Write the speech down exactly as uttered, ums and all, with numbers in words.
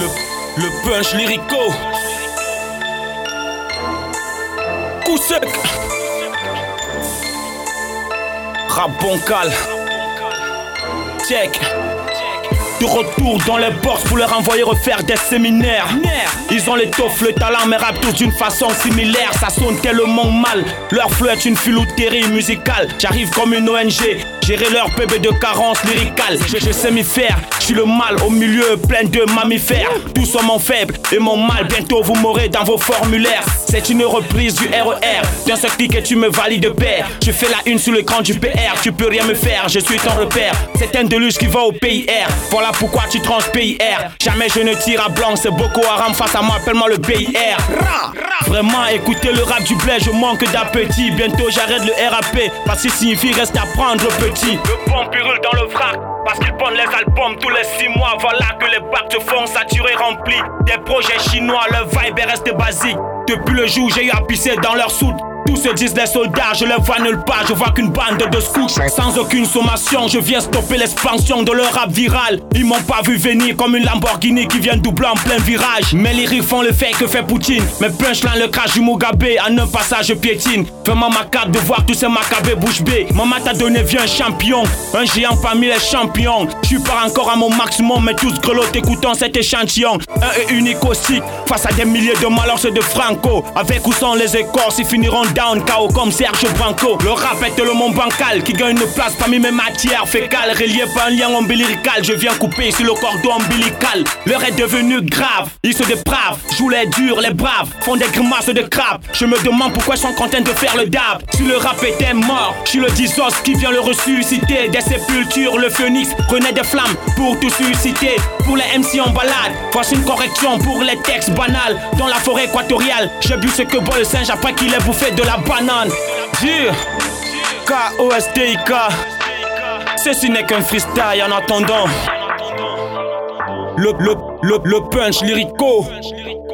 le, le punch lyrico. Coup sec. Rap bancal. Check. De retour dans les box pour leur envoyer refaire des séminaires. Ils ont l'étoffe, le talent, mais rappent tous d'une façon similaire. Ça sonne tellement mal, leur flow est une filouterie musicale. J'arrive comme une O N G, gérer leur P B de carence lyricale. Je, je sais m'y faire, je suis le mal au milieu plein de mammifères. Tous sont mon faible et mon mal, bientôt vous m'aurez dans vos formulaires. C'est une reprise du R E R, d'un seul clic et tu me valides père. Je fais la une sur l'écran du P R, tu peux rien me faire, je suis ton repère. C'est un déluge qui va au pays R, voilà pourquoi tu tranches P I R. Jamais je ne tire à blanc, c'est Boko Haram face à moi, appelle-moi le P I R. Vraiment, écoutez le rap du bled, je manque d'appétit. Bientôt j'arrête le R A P, parce qu'il signifie reste à prendre petit. Le bon pyrule dans le vrac, parce qu'ils pondent les albums tous les six mois. Voilà que les bacs se font saturés, remplis. Des projets chinois, le vibe est resté basique. Depuis le jour où j'ai eu à pisser dans leur soude. Tous se disent les soldats, je les vois nulle part, je vois qu'une bande de scouts. Sans aucune sommation, je viens stopper l'expansion de leur rap viral. Ils m'ont pas vu venir comme une Lamborghini qui vient doubler en plein virage. Mes lyriques font le fait que fait Poutine. Mes punchlines le crash du Mugabe, en un passage je piétine. Vraiment macabre de voir tous ces macabres bouche bée. Maman t'a donné vie un champion, un géant parmi les champions. Je suis pas encore à mon maximum, mais tous grelottent écoutant cet échantillon. Un et unique aussi, face à des milliers de malheurs c'est de Franco. Avec où sont les écorces, ils finiront down K O comme Serge Branco. Le rap est le monde bancal qui gagne une place parmi mes matières fécales. Relié par un lien ombilical, je viens couper sur le cordon ombilical. L'heure est devenue grave, ils se dépravent, jouent les durs, les braves, font des grimaces de crabe. Je me demande pourquoi ils sont contents de faire le dab. Si le rap était mort, je suis le Dizos qui vient le ressusciter. Des sépultures, le phénix renaît des flammes pour tout susciter. Pour les M C en balade, voici une correction pour les textes banals. Dans la forêt équatoriale, j'ai bu ce que boit le singe après qu'il ait bouffé de la banane. Dire K O S T I K. Ceci n'est qu'un freestyle en attendant. Le, le, le, le punch lyrico.